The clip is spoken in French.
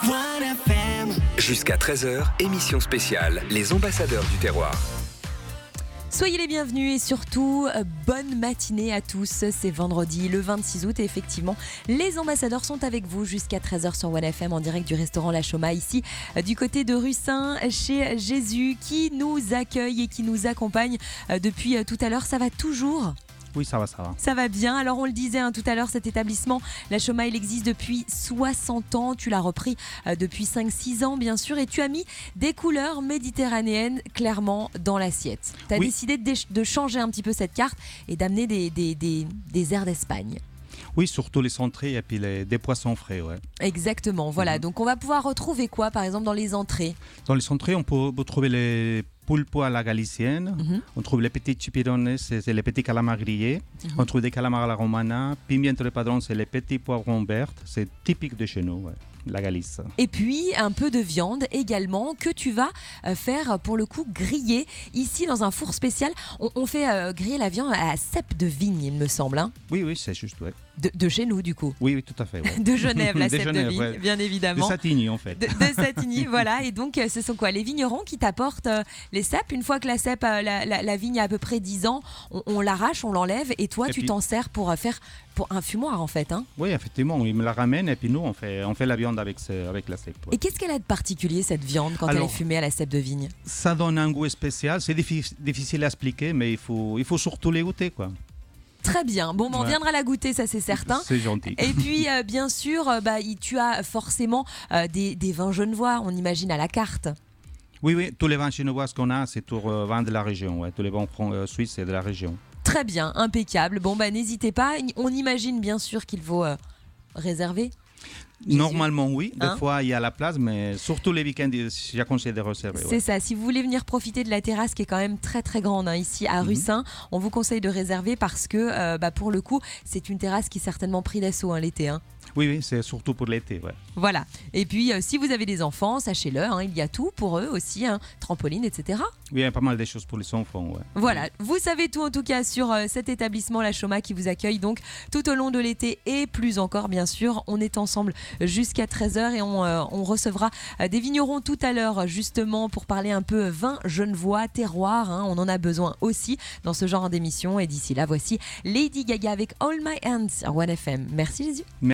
Jusqu'à 13h, émission spéciale, les ambassadeurs du terroir. Soyez les bienvenus et surtout, bonne matinée à tous. C'est vendredi le 26 août et effectivement, les ambassadeurs sont avec vous jusqu'à 13h sur One FM en direct du restaurant La Choma ici du côté de Russin chez Jésus qui nous accueille et qui nous accompagne depuis tout à l'heure. Ça va toujours ? Oui, ça va. Ça va bien. Alors, on le disait tout à l'heure, cet établissement, La Choma, il existe depuis 60 ans. Tu l'as repris depuis 5-6 ans, bien sûr. Et tu as mis des couleurs méditerranéennes clairement dans l'assiette. Tu as décidé de changer un petit peu cette carte et d'amener des airs d'Espagne. Oui, surtout les entrées et puis des poissons frais. Ouais. Exactement. Voilà. Donc, on va pouvoir retrouver quoi, par exemple, dans les entrées ? Dans les entrées, on peut trouver les pulpo à la galicienne. On trouve les petits chipirones, c'est les petits calamars grillés. On trouve des calamars à la romana. Pimiento de padron, c'est les petits poivrons verts. C'est typique de chez nous, la Galice. Et puis, un peu de viande également que tu vas faire, pour le coup, griller ici dans un four spécial. On fait griller la viande à cèpe de vigne, il me semble. Hein. Oui, c'est juste, ouais. De chez nous, du coup. Oui, tout à fait. Ouais. De Genève, la cèpe de vigne, bien évidemment. De Satigny, en fait. De Satigny, voilà. Et donc, ce sont quoi ? Les vignerons qui t'apportent les cèpes. Une fois que la cèpe, la vigne a à peu près 10 ans, on l'arrache, on l'enlève. Et toi, tu t'en sers pour faire un fumoir, en fait. Hein. Oui, effectivement. Ils me la ramènent et puis nous, on fait la viande avec la cèpe. Ouais. Et qu'est-ce qu'elle a de particulier, cette viande, quand elle est fumée à la cèpe de vigne ? Ça donne un goût spécial. C'est difficile à expliquer, mais il faut surtout les goûter, quoi. Très bien. Bon, on viendra la goûter, ça c'est certain. C'est gentil. Et puis, bien sûr, tu as forcément des vins genevois, on imagine, à la carte. Oui, tous les vins genevois qu'on a, c'est pour vins de la région. Ouais. Tous les vins suisses, c'est de la région. Très bien, impeccable. Bon, n'hésitez pas. On imagine bien sûr qu'il faut réserver. Normalement, oui. Des fois, il y a la place, mais surtout les week-ends, j'ai conseillé de réserver. C'est ça. Si vous voulez venir profiter de la terrasse qui est quand même très très grande ici à Russin, on vous conseille de réserver parce que pour le coup, c'est une terrasse qui est certainement pris d'assaut l'été. Oui, c'est surtout pour l'été. Ouais. Voilà. Et puis, si vous avez des enfants, sachez-le, il y a tout pour eux aussi, trampoline, etc. Oui, il y a pas mal de choses pour les enfants. Ouais. Voilà. Vous savez tout en tout cas sur cet établissement La Choma qui vous accueille donc tout au long de l'été et plus encore, bien sûr. On est ensemble jusqu'à 13h et on recevra des vignerons tout à l'heure justement pour parler un peu vin genevois, terroir. On en a besoin aussi dans ce genre d'émission. Et d'ici là, voici Lady Gaga avec All My Hands sur One FM. Merci Jésus.